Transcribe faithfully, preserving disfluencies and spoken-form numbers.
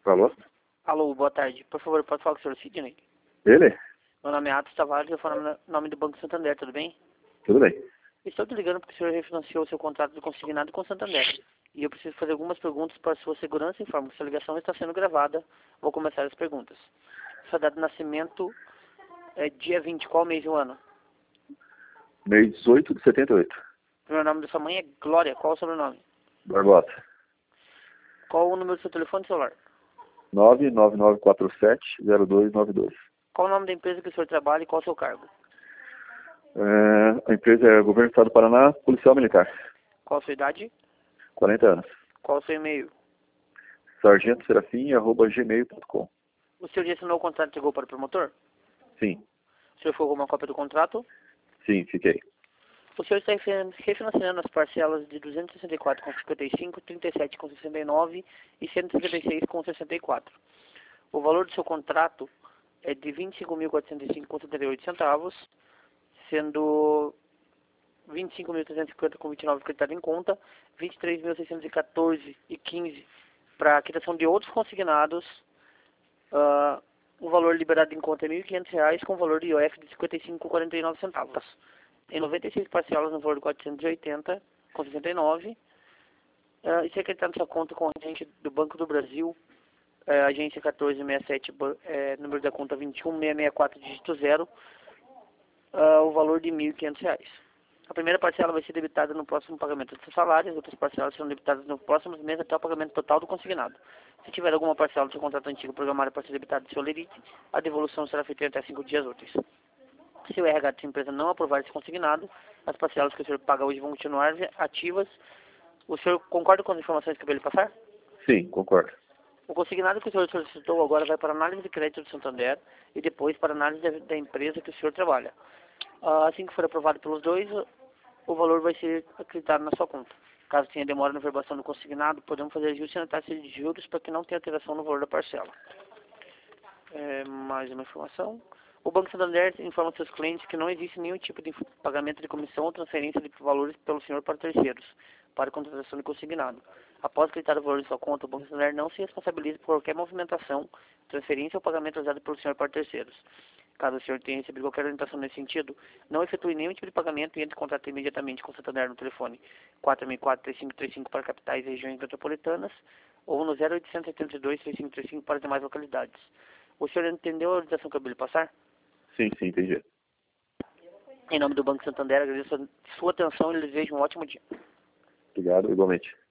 Alô? Alô, boa tarde. Por favor, pode falar com o senhor Sidney? Ele? Meu nome é Atos Tavares, eu falo no nome do Banco Santander, tudo bem? Tudo bem. Estou te ligando porque o senhor refinanciou o seu contrato de consignado com o Santander. E eu preciso fazer algumas perguntas para a sua segurança e informo que sua ligação está sendo gravada. Vou começar as perguntas. Sua data de nascimento é dia vinte, qual mês e o ano? Mês dezoito de setenta e oito. O primeiro nome da sua mãe é Glória, qual o sobrenome? Barbosa. Qual o número do seu telefone celular? nove nove nove quatro sete zero dois nove dois. Qual o nome da empresa que o senhor trabalha e qual o seu cargo? É, a empresa é Governo do Estado do Paraná, Policial Militar. Qual a sua idade? quarenta anos. Qual o seu e-mail? sargento serafim arroba gmail ponto com. O senhor já assinou o contrato e chegou para o promotor? Sim. O senhor ficou com uma cópia do contrato? Sim, fiquei. O senhor está refinanciando as parcelas de duzentos e sessenta e quatro vírgula cinquenta e cinco, trinta e sete vírgula sessenta e nove e cento e cinquenta e seis vírgula sessenta e quatro. O valor do seu contrato é de vinte e cinco mil quatrocentos e cinco vírgula setenta e oito centavos, sendo vinte e cinco mil trezentos e cinquenta vírgula vinte e nove acreditado em conta, vinte e três mil seiscentos e quatorze vírgula quinze para a quitação de outros consignados. Uh, o valor liberado em conta é mil e quinhentos reais com valor de I O F de cinquenta e cinco vírgula quarenta e nove centavos. Em noventa e seis parcelas no valor de quatrocentos e oitenta vírgula sessenta e nove. Uh, e se acreditar na sua conta corrente do Banco do Brasil, uh, agência quatorze sessenta e sete, uh, número da conta vinte e um mil seiscentos e sessenta e quatro, dígito zero, uh, o valor de mil e quinhentos reais. A primeira parcela vai ser debitada no próximo pagamento do seu salário, as outras parcelas serão debitadas no próximo mês até o pagamento total do consignado. Se tiver alguma parcela do seu contrato antigo programada para ser debitada do seu lerite, a devolução será feita em até cinco dias úteis. Se o R H de sua empresa não aprovar esse consignado, as parcelas que o senhor paga hoje vão continuar ativas. O senhor concorda com as informações que eu vou lhe passar? Sim, concordo. O consignado que o senhor solicitou agora vai para a análise de crédito do Santander e depois para a análise da, da empresa que o senhor trabalha. Assim que for aprovado pelos dois, o valor vai ser acreditado na sua conta. Caso tenha demora na verbação do consignado, podemos fazer ajuste na taxa de juros para que não tenha alteração no valor da parcela. É, mais uma informação. O Banco Santander informa seus clientes que não existe nenhum tipo de pagamento de comissão ou transferência de valores pelo senhor para terceiros, para contratação de consignado. Após acreditar o valor de sua conta, o Banco Santander não se responsabiliza por qualquer movimentação, transferência ou pagamento usado pelo senhor para terceiros. Caso o senhor tenha recebido qualquer orientação nesse sentido, não efetue nenhum tipo de pagamento e entre em contato imediatamente com o Santander no telefone quatro seis quatro, três cinco três cinco para capitais e regiões metropolitanas ou no zero oitocentos e oitenta e dois, três cinco três cinco para as demais localidades. O senhor entendeu a orientação que eu lhe passar? Sim, sim, entendi. Em nome do Banco Santander, agradeço a sua atenção e lhe desejo um ótimo dia. Obrigado, igualmente.